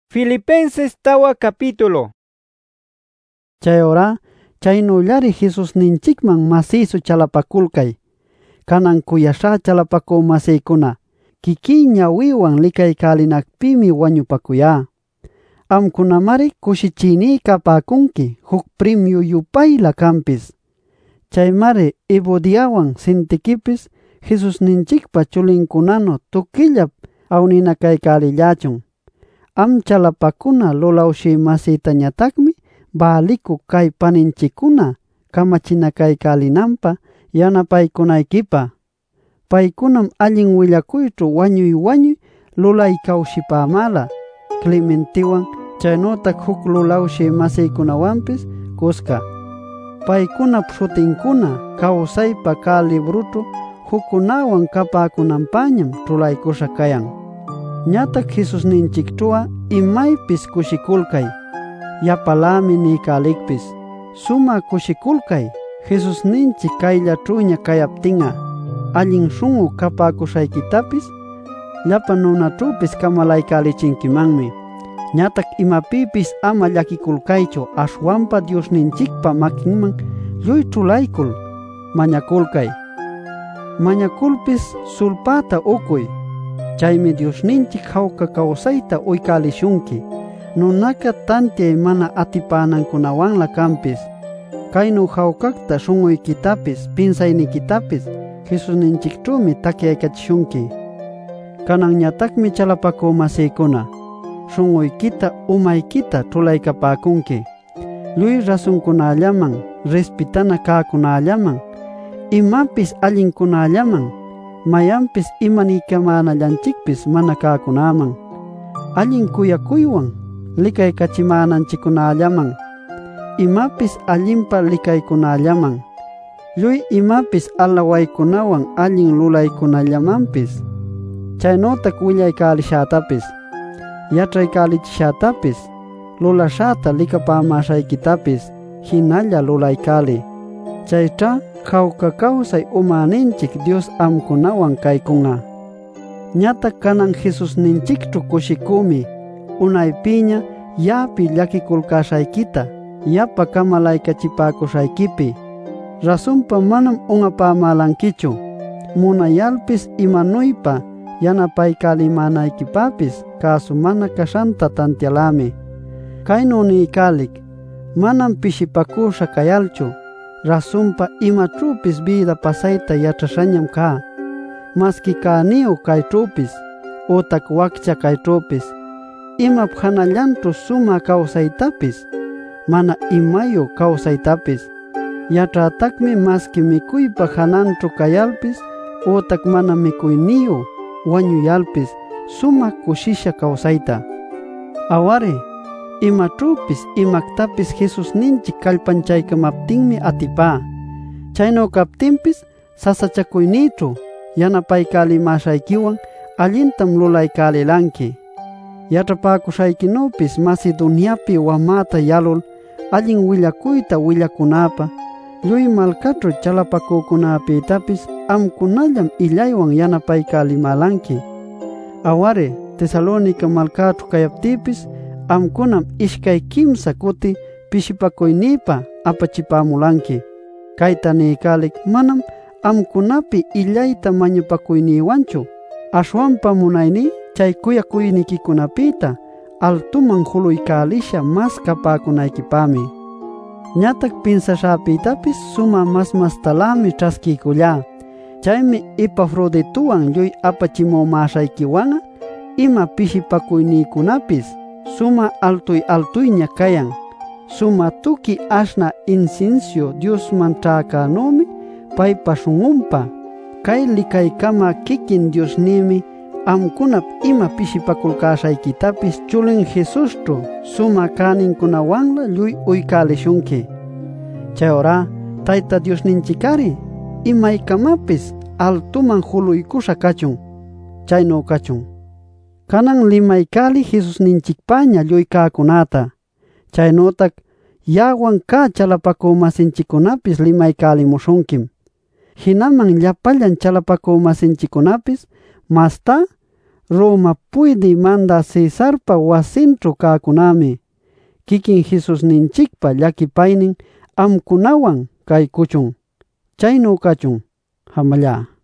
Filipenses tawa capítulo. Chayora, chaynullari Jesus ninchikman masisu chalapakulkay. Kanan kuyasha chalapaku masiykuna, kikin ñawiwan likaykalinakpimi wañupakuya. Amkunamari kushichini kapakunki huk premio yupayla kampis. Chaymari Evodiawan Sintikipis Jesus ninchikpa chulinkunano tukillap awninakaykalillachun. Am chalapakuna lulawshi masitañatakmi baliku kay paninchikuna kamachinakaykalinanpa yanapaykunaykipa. Paykunam allin willakuychu wañuy lulaykawshipamala Clementiwan chaynutak huk lulawshi masiykunawanpis kuska. Paykunap shutinkuna kawsaypa ka librutu hukunawan kapakunanpañam trulaykusha kayan. Ñatak Jesus ninchikchuwa imaypis kushikulkay, yapalami nikalikpis. Suma kushikulkay, Jesus ninchik kayllachuña kayaptinga, allin shungu kapakushaykitapis, llapa nunachupis kamalaykalichinkimanmi. Ñatak imapipis ama llakikulkaychu, ashwanpa Dios ninchikpa makinman lluy chulaykul mañakulkay. Mañakulpis sulpata ukuy. Chaymi Dios ninchik hawka kawsayta uykalishunki, nunaka tantiay mana atipanankunawanla kampis. Kaynu hawkakta shunguykitapis, pinsaynikitapis, Jesus ninchikchumi takiaykachishunki. Kanan ñatakmi chalapaku masiykuna, shunguykita umaykita chulaykapakunki. Lluy rasunkunallaman, respetana kakunallaman, imapis allinkunallaman, mayanpis imanikamanallanchikpis mana kakunaman. Allin kuyakuywan likaykachimananchikunallaman, imapis allinpa likaykunallaman, lluy imapis alawaykunawan allin lulaykunallamanpis. Chaynotak willaykalishätapis, yachaykalichishatapis, lulashata likapamashaykitapis hinalla lulaykali. Chaycha hawka kawsay umaninchik Dios amkunawan kaykunga. Ñatak kanan Jesus ninchikchu kushikumi, unaypiña yapi llakikulkashaykita, yapa kamalaykachipakushaykipi. Rasunpa manam unapamalankichu, munayalpis imanuypa yanapaykalimanaykipapis kasu mana kashanta tantialami. Kaynu niykalik, manam pishipakusha kayalchu, rasunpa imachupis vida pasayta yachashañam ka. Maski kaniu kaychupis, utak wakcha kaychupis, imap hanallanchu suma kawsaytapis, mana imayu kawsaytapis. Yachatakmi maski mikuypa hananchu kayalpis, utak mana mikuyniyu wañuyalpis, suma kushisha kawsayta. Awari, imachupis imaktapis Jesus ninchik kallpanchaykamaptinmi atipa. Chayno kaptinpis sasachakuynichu yanapaykalimashaykiwan allintam lulaykalilanki. Yachapakushaykinupis Macedoniapi wamata yalul allin willakuyta willakunapa, lluy malkachu chalapakukunapitapis amkunallam illaywan yanapaykalimalanki. Awari, Tesalonica malkachu kayaptipis amkunam ishkay kimsa kuti pishipakuynipa apachipamulanki. Kayta niykalik manam amkunapi illayta mañapakuyniwanchu, ashwanpa munayni chay kuyakuynikikunapita altuman huluykalisha mas kapakunaykipami. Ñatak pinsashapitapis suma mastalami ch'askikulla. Chaymi Epafrodituwan lluy apachimumashaykiwana ima pishipakuyniykunapis suma altuyña kayan. Suma tuki ashna incienso Diosman ch'akanumi paypa shunqunpa. Kay likaykama kikin Diosnimi amkunap ima pishipakulkashaykitapis chulin Jesuschu suma kaninkunawanla lluy uykalishunki. Chayora Tayta Diosninchikari imaykamapis altuman huluykusha kachun. Chayno kachun. Kanan limaykali Jesus ninchikpaña lluy kakunata. Chaynotak yawan ka chalapaku masinchikunapis limaykalimushunkim. Hinaman llapallan chalapaku masinchikunapis masta Roma puydi manda Cesarpa wasintro kaakunami kikin Jesusninchikpa llakipaynin amkunawan kaykuchun. Chaynu kachun. Hamalla.